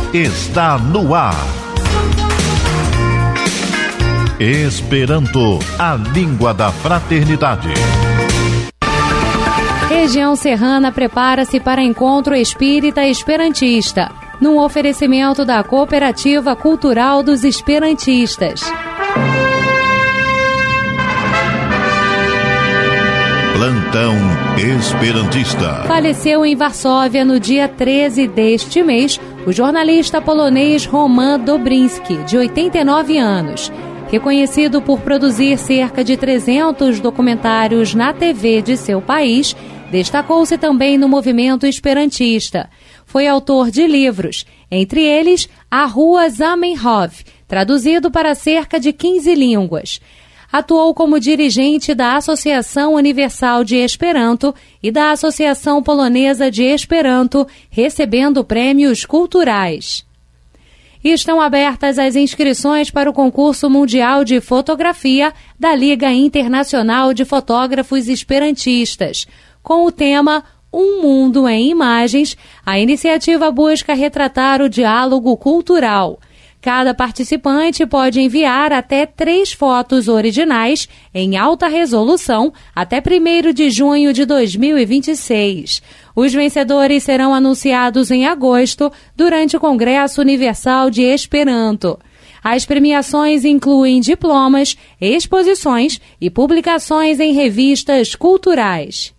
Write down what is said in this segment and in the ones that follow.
está no ar. Esperanto, a língua da fraternidade. Região Serrana prepara-se para encontro espírita esperantista, num oferecimento da Cooperativa Cultural dos Esperantistas. Plantão Esperantista. Faleceu em Varsóvia no dia 13 deste mês o jornalista polonês Roman Dobrinski, de 89 anos. Reconhecido por produzir cerca de 300 documentários na TV de seu país, destacou-se também no movimento esperantista. Foi autor de livros, entre eles A Rua Zamenhof, traduzido para cerca de 15 línguas. Atuou como dirigente da Associação Universal de Esperanto e da Associação Polonesa de Esperanto, recebendo prêmios culturais. Estão abertas as inscrições para o concurso mundial de fotografia da Liga Internacional de Fotógrafos Esperantistas. Com o tema Um Mundo em Imagens, a iniciativa busca retratar o diálogo cultural. Cada participante pode enviar até 3 fotos originais em alta resolução até 1º de junho de 2026. Os vencedores serão anunciados em agosto durante o Congresso Universal de Esperanto. As premiações incluem diplomas, exposições e publicações em revistas culturais.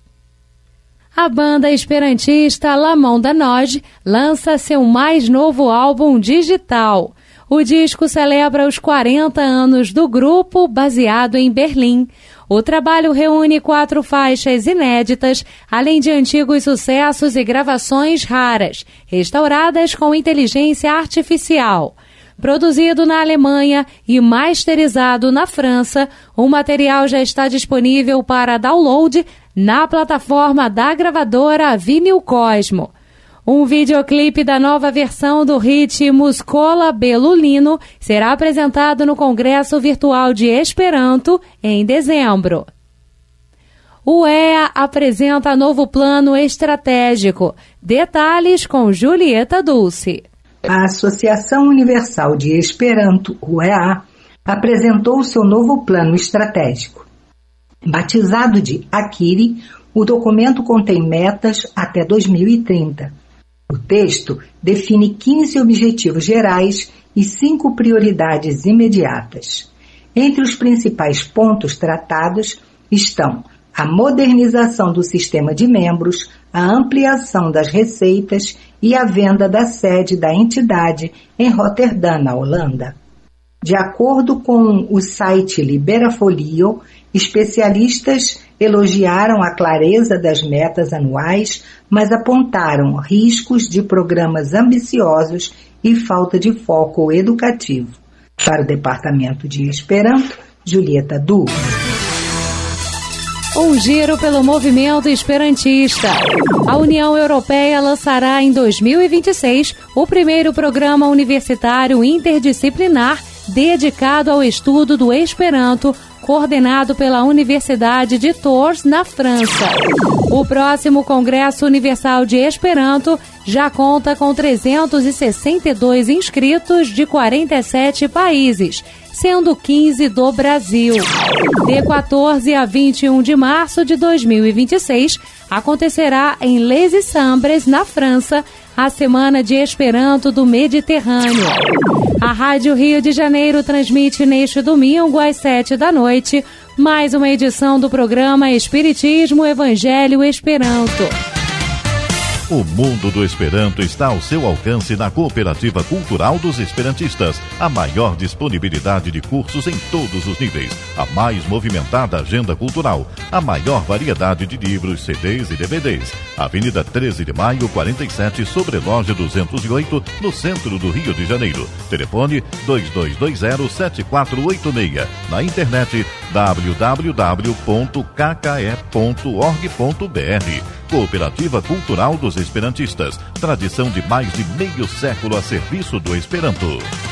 A banda esperantista La Mão da Nós lança seu mais novo álbum digital. O disco celebra os 40 anos do grupo, baseado em Berlim. O trabalho reúne 4 faixas inéditas, além de antigos sucessos e gravações raras, restauradas com inteligência artificial. Produzido na Alemanha e masterizado na França, o material já está disponível para download na plataforma da gravadora Vinil Cosmo. Um videoclipe da nova versão do hit Muscola Belulino será apresentado no Congresso Virtual de Esperanto em dezembro. O EA apresenta novo plano estratégico. Detalhes com Julieta Dulce. A Associação Universal de Esperanto, UEA, apresentou seu novo plano estratégico. Batizado de Akiri, o documento contém metas até 2030. O texto define 15 objetivos gerais e 5 prioridades imediatas. Entre os principais pontos tratados estão a modernização do sistema de membros, a ampliação das receitas e a venda da sede da entidade em Roterdã, na Holanda. De acordo com o site Liberafolio, especialistas elogiaram a clareza das metas anuais, mas apontaram riscos de programas ambiciosos e falta de foco educativo. Para o Departamento de Esperanto, Julieta Dulce. Um giro pelo movimento esperantista. A União Europeia lançará em 2026 o primeiro programa universitário interdisciplinar dedicado ao estudo do Esperanto, coordenado pela Universidade de Tours, na França. O próximo Congresso Universal de Esperanto já conta com 362 inscritos de 47 países, sendo 15 do Brasil. De 14 a 21 de março de 2026, acontecerá em Les Isambres, na França, a Semana de Esperanto do Mediterrâneo. A Rádio Rio de Janeiro transmite neste domingo às 7 da noite mais uma edição do programa Espiritismo, Evangelho, Esperanto. O mundo do Esperanto está ao seu alcance na Cooperativa Cultural dos Esperantistas. A maior disponibilidade de cursos em todos os níveis. A mais movimentada agenda cultural. A maior variedade de livros, CDs e DVDs. Avenida 13 de Maio, 47, sobre Loja 208, no centro do Rio de Janeiro. Telefone 2220-7486. Na internet www.kke.org.br. Cooperativa Cultural dos Esperantistas. Tradição de mais de meio século a serviço do Esperanto.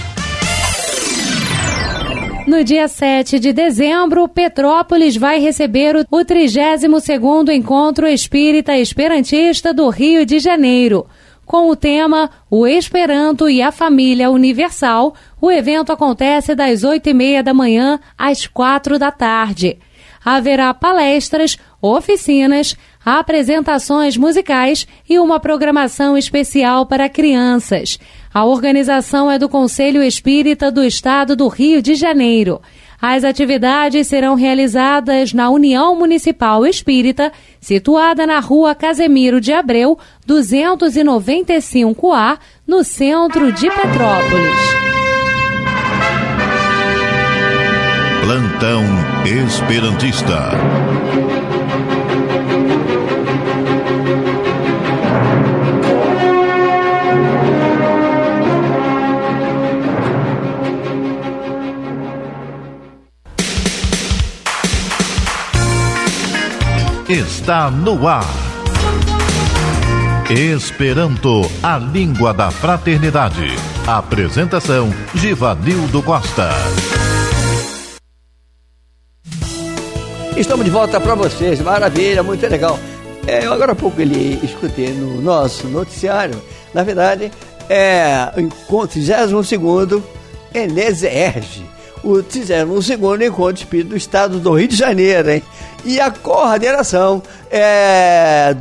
No dia 7 de dezembro, Petrópolis vai receber o 32º Encontro Espírita Esperantista do Rio de Janeiro. Com o tema O Esperanto e a Família Universal, o evento acontece das 8h30 da manhã às 4 da tarde. Haverá palestras, oficinas, apresentações musicais e uma programação especial para crianças. A organização é do Conselho Espírita do Estado do Rio de Janeiro. As atividades serão realizadas na União Municipal Espírita, situada na Rua Casemiro de Abreu, 295A, no centro de Petrópolis. Plantão Esperantista. Está no ar. Esperanto, a língua da fraternidade. Apresentação: Givanildo Costa. Estamos de volta para vocês, maravilha, muito legal. Eu agora há pouco escutei no nosso noticiário, na verdade, o encontro 32º Eneserge, o 32º Encontro Espírita do Estado do Rio de Janeiro, hein? E a coordenação é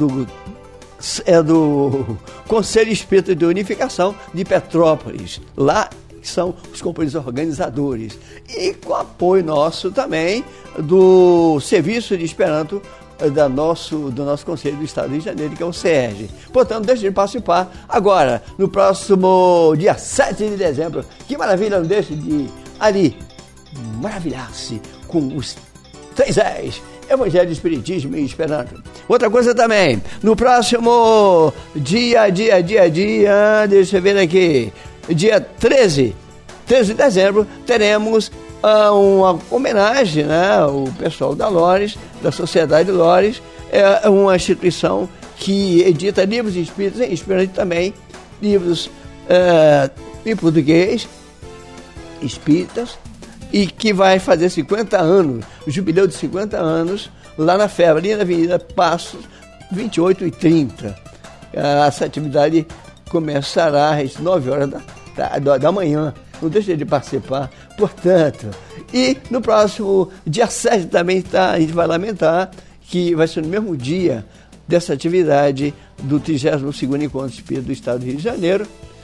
do Conselho Espírita de Unificação de Petrópolis, lá são os companheiros organizadores, e com apoio nosso também do Serviço de Esperanto do nosso Conselho do Estado do Rio de Janeiro, que é o SERJ. Portanto, deixe de participar agora, no próximo dia 7 de dezembro. Que maravilha, não deixe de ali maravilhar-se com os 3 E's, Evangelho, Espiritismo e Esperanto. Outra coisa também, no próximo dia, deixa eu ver aqui, dia 13 de dezembro, teremos uma homenagem, né, ao pessoal da Lores, da Sociedade Lores, é uma instituição que edita livros espíritas em Esperanto também, livros em português, espíritas, e que vai fazer 50 anos, o jubileu de 50 anos, lá na FEB, ali na Avenida Passos, 28 e 30. Essa atividade começará às 9 horas da manhã. Não deixe de participar, portanto. E no próximo dia 7 também a gente vai lamentar que vai ser no mesmo dia dessa atividade do 32º Encontro Espírita do Estado do Rio de Janeiro,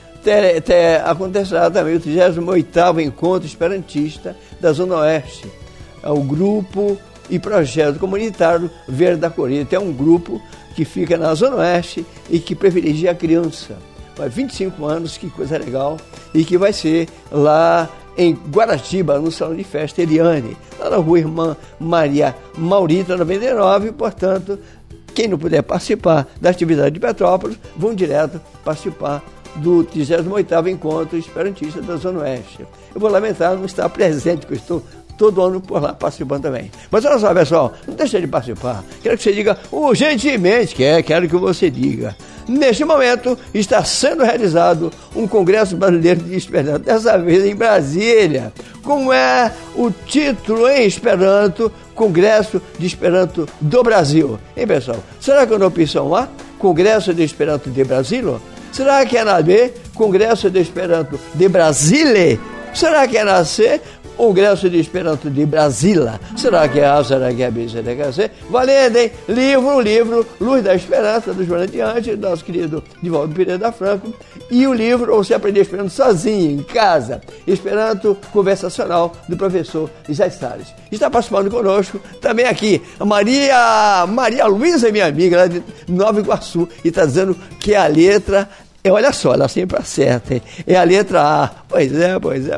acontecerá também o 38º Encontro Esperantista da Zona Oeste. É o grupo e projeto comunitário Verde da Colheita. É um grupo que fica na Zona Oeste e que privilegia a criança. Vai 25 anos, que coisa legal, e que vai ser lá em Guaratiba, no Salão de Festa Eliane, lá na Rua Irmã Maria Maurita, 99, portanto, quem não puder participar da atividade de Petrópolis, vão direto participar do 38º Encontro Esperantista da Zona Oeste. Eu vou lamentar não estar presente, porque eu estou todo ano por lá participando também. Mas olha só, pessoal, não deixe de participar. Quero que você diga urgentemente, quero que você diga. Neste momento, está sendo realizado um Congresso Brasileiro de Esperanto, dessa vez em Brasília. Como é o título em Esperanto, Congresso de Esperanto do Brasil? Hein, pessoal? Será que é na opção A, Congresso de Esperanto de Brasília? Será que é na B, Congresso de Esperanto de Brasília? Será que é na C, Congresso de Esperanto de Brasília? Será que é A, será que é B, será que é C? Valendo, hein? Livro Luz da Esperança, do Joana Diante, nosso querido Divaldo Pereira da Franco. E o livro Você Aprender Esperanto Sozinho, em Casa, Esperanto Conversacional, do professor Isaac Salles. Está participando conosco também aqui a Maria Luísa, minha amiga, lá de Nova Iguaçu, e está dizendo que a letra... olha só, ela sempre acerta, hein? É a letra A. Pois é.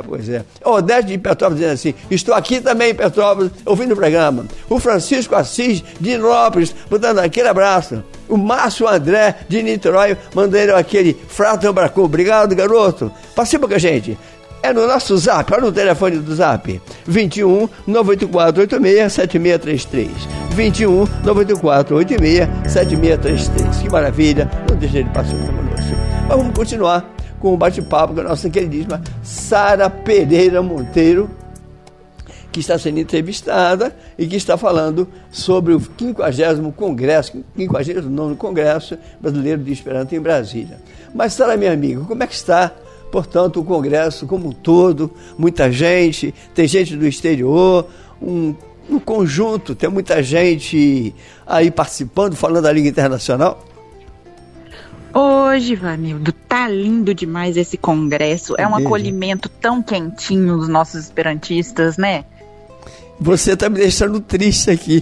Odete de Petrópolis dizendo assim: estou aqui também em Petrópolis, ouvindo o programa. O Francisco Assis de Nilópolis, botando aquele abraço. O Márcio André de Niterói, mandando aquele frato abraço. Obrigado, garoto. Participa com a gente. É no nosso zap, olha o telefone do zap. 21 984 86 7633. 21 984 86 7633. Que maravilha, não deixe de participar conosco. Mas vamos continuar com o bate-papo com a nossa queridíssima Sara Pereira Monteiro, que está sendo entrevistada e que está falando sobre o 50º Congresso, 59º Congresso Brasileiro de Esperanto em Brasília. Mas, Sara, minha amiga, como é que está, portanto, o Congresso como um todo? Muita gente, tem gente do exterior, no conjunto, tem muita gente aí participando, falando da Liga Internacional? Hoje, Vanildo, tá lindo demais esse congresso. É um acolhimento tão quentinho dos nossos esperantistas, né? Você tá me deixando triste aqui.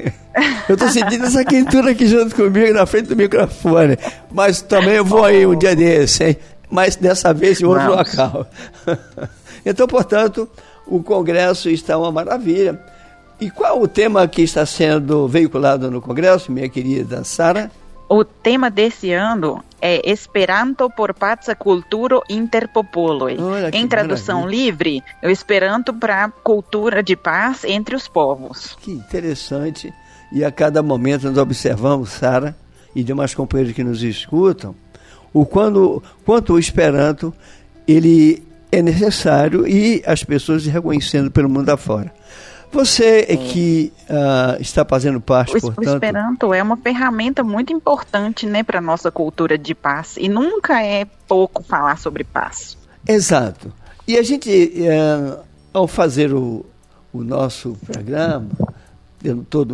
Eu tô sentindo essa quentura aqui junto comigo, na frente do microfone. Mas também eu vou aí um dia desse, hein? Mas dessa vez em outro local. Então, portanto, o congresso está uma maravilha. E qual o tema que está sendo veiculado no congresso, minha querida Sara? O tema desse ano é Esperanto por Pazza Culturo Interpopoloi. Em tradução maravilha. Livre, o Esperanto para cultura de paz entre os povos. Que interessante. E a cada momento nós observamos, Sara, e demais companheiros que nos escutam, quanto o Esperanto ele é necessário e as pessoas reconhecendo pelo mundo afora. Você que está fazendo parte, portanto... O Esperanto é uma ferramenta muito importante, né, para a nossa cultura de paz. E nunca é pouco falar sobre paz. Exato. E a gente, ao fazer o nosso programa, tendo toda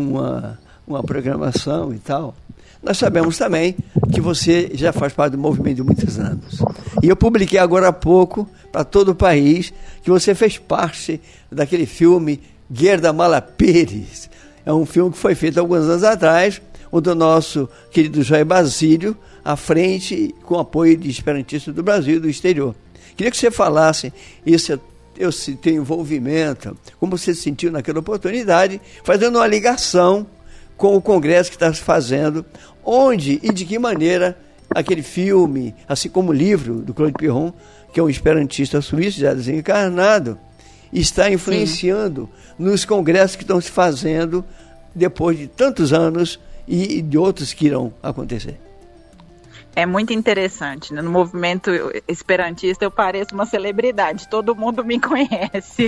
uma programação e tal, nós sabemos também que você já faz parte do movimento de muitos anos. E eu publiquei agora há pouco, para todo o país, que você fez parte daquele filme Gerda Mala Pires. É um filme que foi feito alguns anos atrás, onde o nosso querido Jair Basílio, à frente, com apoio de esperantistas do Brasil e do exterior. Queria que você falasse esse teu envolvimento, como você se sentiu naquela oportunidade, fazendo uma ligação com o congresso que está se fazendo, onde e de que maneira aquele filme, assim como o livro do Claude Piron, que é um esperantista suíço já desencarnado, está influenciando nos congressos que estão se fazendo depois de tantos anos e de outros que irão acontecer. É muito interessante, né? No movimento esperantista eu pareço uma celebridade, todo mundo me conhece.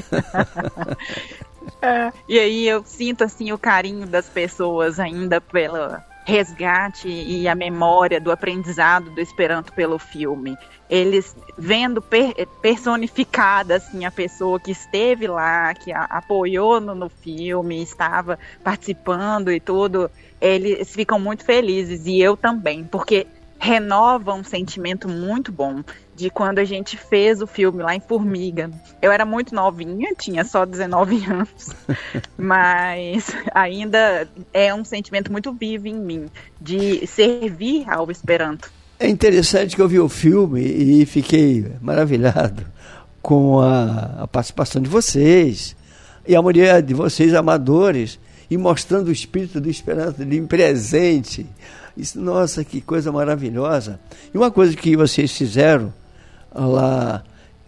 E aí eu sinto assim o carinho das pessoas ainda pelo resgate e a memória do aprendizado do Esperanto pelo filme. Eles vendo personificada assim, a pessoa que esteve lá, que apoiou no filme, estava participando e tudo, eles ficam muito felizes, e eu também, porque renova um sentimento muito bom de quando a gente fez o filme lá em Formiga. Eu era muito novinha, tinha só 19 anos, mas ainda é um sentimento muito vivo em mim, de servir ao Esperanto. É interessante que eu vi o filme e fiquei maravilhado com a participação de vocês e a mulher de vocês, amadores, e mostrando o espírito do Esperanto ali presente. Isso, nossa, que coisa maravilhosa. E uma coisa que vocês fizeram lá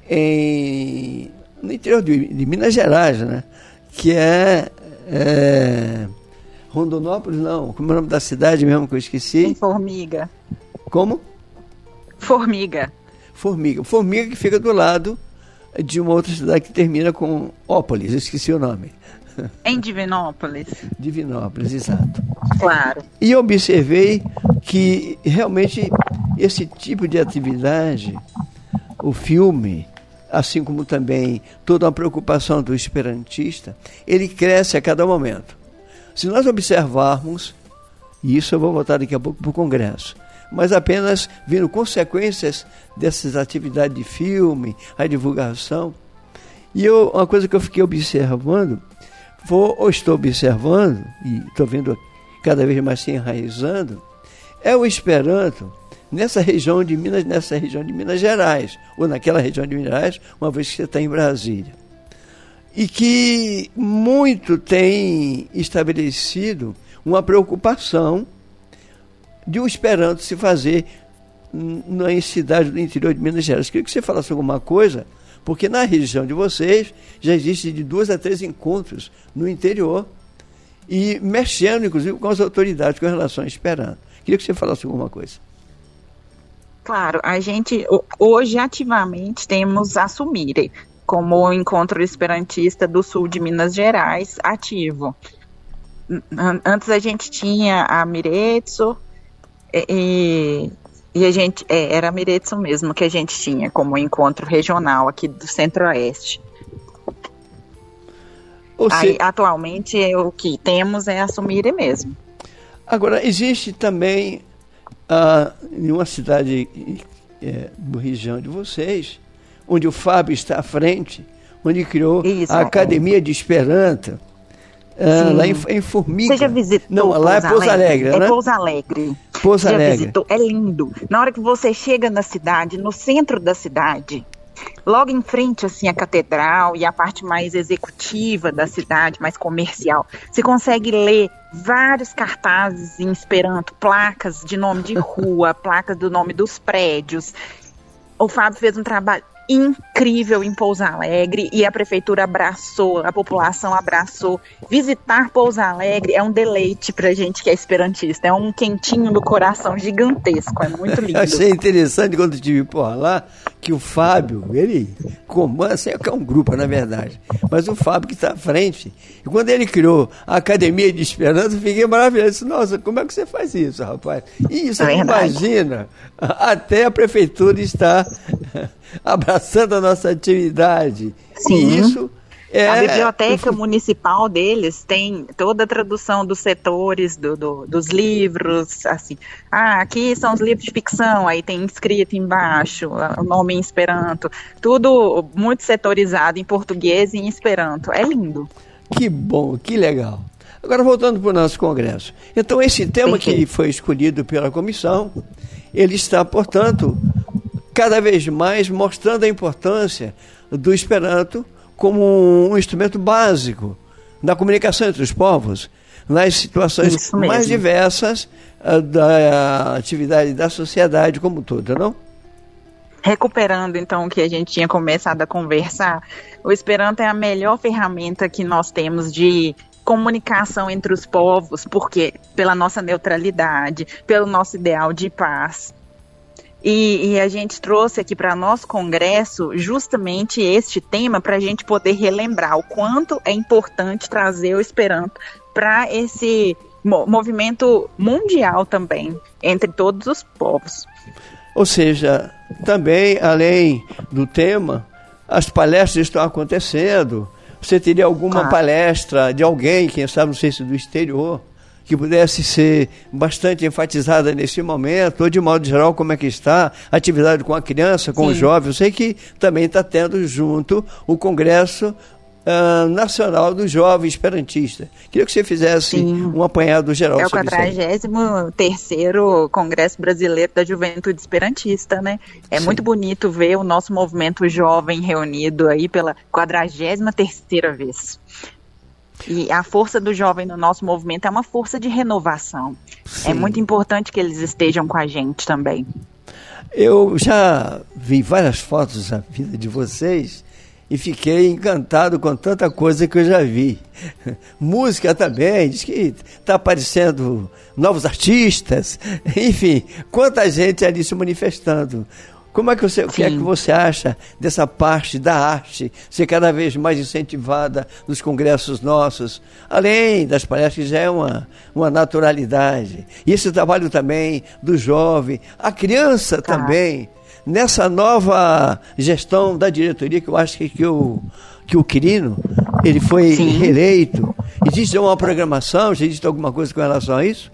no interior de Minas Gerais, né? Que é Rondonópolis, não, como é o nome da cidade mesmo que eu esqueci? Em Formiga. Como? Formiga. Formiga que fica do lado de uma outra cidade que termina com Ópolis, eu esqueci o nome. Em Divinópolis. Divinópolis, exato. Claro. E eu observei que realmente esse tipo de atividade, o filme, assim como também toda a preocupação do esperantista, ele cresce a cada momento. Se nós observarmos, e isso eu vou voltar daqui a pouco para o Congresso, mas apenas vendo consequências dessas atividades de filme, a divulgação. E uma coisa que eu fiquei observando, estou observando, e estou vendo cada vez mais se enraizando, é o Esperanto nessa região de Minas Gerais, ou naquela região de Minas Gerais, uma vez que você está em Brasília. E que muito tem estabelecido uma preocupação de um Esperanto se fazer na cidade do interior de Minas Gerais. Queria que você falasse alguma coisa, porque na região de vocês já existe de 2 a 3 encontros no interior e mexendo, inclusive, com as autoridades com relação a Esperanto. Queria que você falasse alguma coisa. Claro, a gente hoje ativamente temos a Sumire como o Encontro Esperantista do Sul de Minas Gerais ativo. Antes a gente tinha a Miretso e a gente era a Miretso mesmo que a gente tinha como encontro regional aqui do Centro-Oeste. Atualmente o que temos é a Sumire mesmo. Agora, existe também em uma cidade da região de vocês, onde o Fábio está à frente, onde criou a Academia de Esperanto, lá em Formiga. Você já visitou? Não, lá é Pouso Alegre, né? É Pouso Alegre. Pouso Alegre. Visitou? É lindo. Na hora que você chega na cidade, no centro da cidade, logo em frente, assim, a catedral e a parte mais executiva da cidade, mais comercial, você consegue ler vários cartazes em Esperanto, placas de nome de rua, placas do nome dos prédios. O Fábio fez um trabalho incrível em Pouso Alegre e a prefeitura abraçou, a população abraçou. Visitar Pouso Alegre é um deleite pra gente que é esperantista, é um quentinho no coração gigantesco, é muito lindo. Eu achei interessante quando estive por lá, que o Fábio, ele comanda, assim, é um grupo na verdade, mas o Fábio que está à frente, e quando ele criou a Academia de Esperanto, eu fiquei maravilhoso. Disse, nossa, como é que você faz isso, rapaz? Isso, imagina, até a prefeitura está abraçando a nossa atividade. Sim. E isso a biblioteca municipal deles tem toda a tradução dos setores dos livros, assim. Aqui são os livros de ficção, aí tem escrito embaixo o nome em Esperanto, tudo muito setorizado em português e em Esperanto. É lindo. Que bom, que legal. Agora voltando para o nosso congresso. Então esse tema que foi escolhido pela comissão, ele está, portanto, cada vez mais mostrando a importância do Esperanto como um instrumento básico na comunicação entre os povos, nas situações mais diversas da atividade da sociedade como toda, não? Recuperando, então, o que a gente tinha começado a conversar, o Esperanto é a melhor ferramenta que nós temos de comunicação entre os povos, porque pela nossa neutralidade, pelo nosso ideal de paz. E a gente trouxe aqui para nosso congresso justamente este tema para a gente poder relembrar o quanto é importante trazer o Esperanto para esse movimento mundial também, entre todos os povos. Ou seja, também, além do tema, as palestras estão acontecendo. Você teria alguma palestra de alguém, quem sabe, não sei se do exterior, que pudesse ser bastante enfatizada nesse momento, ou de modo geral, como é que está a atividade com a criança, com o jovem? Eu sei que também está tendo junto o Congresso Nacional do Jovem Esperantista. Queria que você fizesse um apanhado geral sobre isso. É o 43º Congresso Brasileiro da Juventude Esperantista, né? É muito bonito ver o nosso movimento jovem reunido aí pela 43ª vez. E a força do jovem no nosso movimento é uma força de renovação. Sim. É muito importante que eles estejam com a gente também. Eu já vi várias fotos da vida de vocês e fiquei encantado com tanta coisa que eu já vi. Música também, diz que está aparecendo novos artistas, enfim, quanta gente ali se manifestando. Como é que o que é que você acha dessa parte da arte ser cada vez mais incentivada nos congressos nossos, além das palestras, que já é uma naturalidade? E esse trabalho também do jovem, a criança também, nessa nova gestão da diretoria, que eu acho que o Quirino, ele foi reeleito. Existe uma programação, já existe alguma coisa com relação a isso?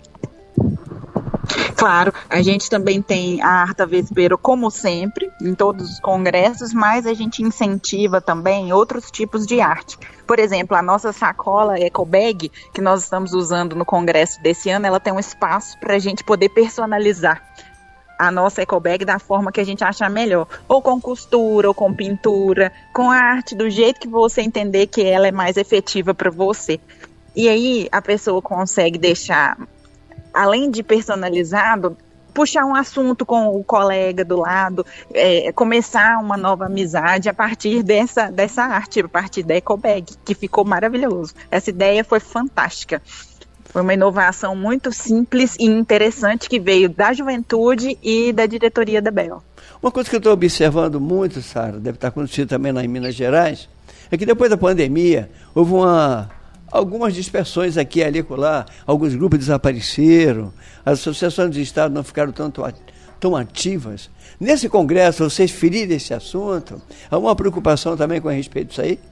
Claro, a gente também tem a Arta Vespero, como sempre, em todos os congressos, mas a gente incentiva também outros tipos de arte. Por exemplo, a nossa sacola EcoBag, que nós estamos usando no congresso desse ano, ela tem um espaço para a gente poder personalizar a nossa EcoBag da forma que a gente achar melhor, ou com costura, ou com pintura, com a arte do jeito que você entender que ela é mais efetiva para você. E aí a pessoa consegue deixar, além de personalizado, puxar um assunto com o colega do lado, começar uma nova amizade a partir dessa arte, a partir da EcoBag, que ficou maravilhoso. Essa ideia foi fantástica. Foi uma inovação muito simples e interessante que veio da juventude e da diretoria da BEL. Uma coisa que eu estou observando muito, Sara, deve estar acontecendo também lá em Minas Gerais, é que depois da pandemia houve algumas dispersões aqui e ali lá, alguns grupos desapareceram, as associações de Estado não ficaram tão ativas. Nesse congresso, vocês feriram esse assunto? Há uma preocupação também com respeito disso aí?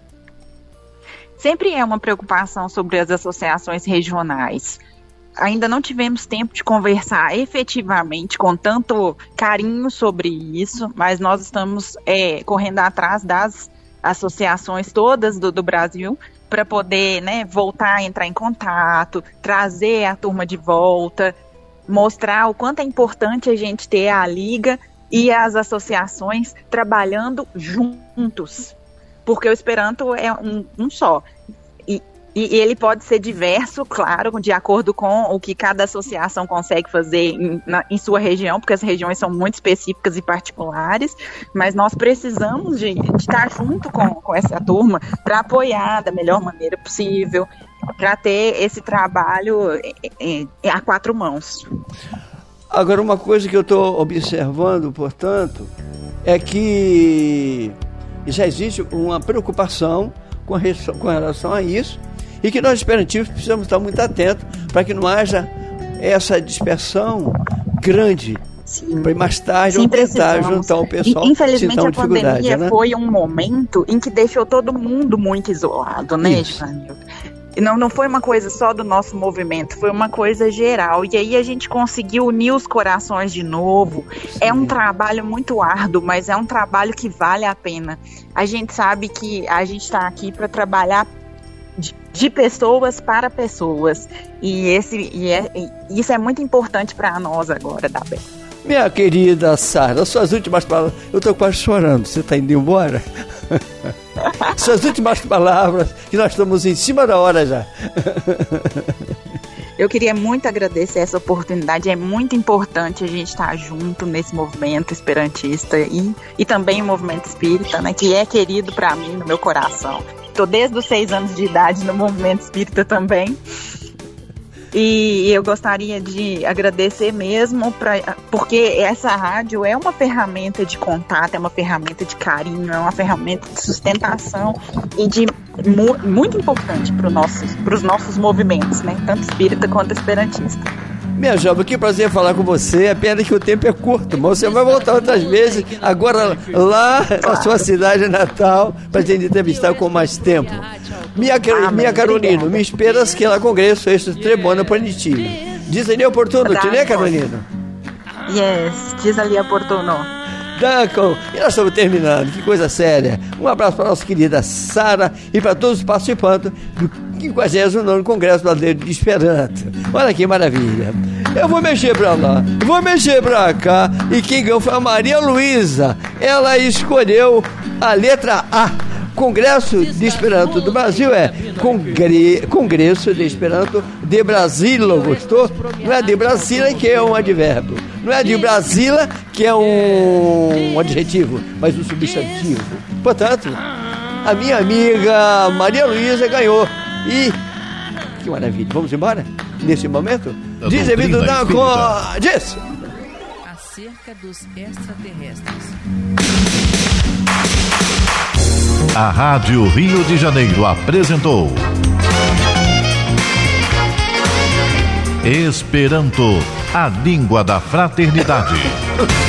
Sempre é uma preocupação sobre as associações regionais. Ainda não tivemos tempo de conversar efetivamente com tanto carinho sobre isso, mas nós estamos correndo atrás das associações todas do Brasil para poder, né, voltar a entrar em contato, trazer a turma de volta, mostrar o quanto é importante a gente ter a Liga e as associações trabalhando juntos, porque o Esperanto é um só. E ele pode ser diverso, claro, de acordo com o que cada associação consegue fazer em sua região, porque as regiões são muito específicas e particulares, mas nós precisamos de estar junto com essa turma para apoiar da melhor maneira possível, para ter esse trabalho a quatro mãos. Agora, uma coisa que eu estou observando, portanto, é que já existe uma preocupação com relação a isso, e que nós esperantistas precisamos estar muito atentos para que não haja essa dispersão grande. Para mais tarde ou tentar juntar o pessoal. Infelizmente a pandemia, né, foi um momento em que deixou todo mundo muito isolado, né, Givanildo? E não foi uma coisa só do nosso movimento, foi uma coisa geral. E aí a gente conseguiu unir os corações de novo. Sim. É um trabalho muito árduo, mas é um trabalho que vale a pena. A gente sabe que a gente está aqui para trabalhar de pessoas para pessoas. E isso é muito importante para nós agora, Dabé. Minha querida Sara, suas últimas palavras. Eu estou quase chorando, você está indo embora? Suas últimas palavras, que nós estamos em cima da hora já. Eu queria muito agradecer essa oportunidade. É muito importante a gente estar junto nesse movimento esperantista e também o movimento espírita, né, que é querido para mim, no meu coração. Estou desde os 6 anos de idade no movimento espírita também. E eu gostaria de agradecer mesmo, porque essa rádio é uma ferramenta de contato, é uma ferramenta de carinho, é uma ferramenta de sustentação e muito importante para os nossos movimentos, né? Tanto espírita quanto esperantista. Minha jovem, que prazer falar com você. É pena que o tempo é curto, mas você vai voltar outras vezes, agora lá na sua cidade natal, para a gente entrevistar com mais tempo. Minha Carolina, me esperas que lá congresso este Trebona Punitivo. Diz ali oportuno, né, Carolina? Yes, diz ali oportuno. Duncan, e nós estamos terminando, que coisa séria. Um abraço para a nossa querida Sara e para todos os participantes do 59º Congresso Brasileiro de Esperanto. Olha que maravilha. Eu vou mexer para lá, vou mexer para cá, e quem ganhou foi a Maria Luísa. Ela escolheu a letra A. Congresso de Esperanto do Brasil é Congresso de Esperanto de Brasília, gostou? Não é de Brasília, que é um advérbio. Não é de Brasília, que é um adjetivo, mas um substantivo. Portanto, a minha amiga Maria Luísa ganhou. E que maravilha. Vamos embora? Nesse momento? Diz devido da diz! Acerca dos extraterrestres. A Rádio Rio de Janeiro apresentou Esperanto, a língua da fraternidade.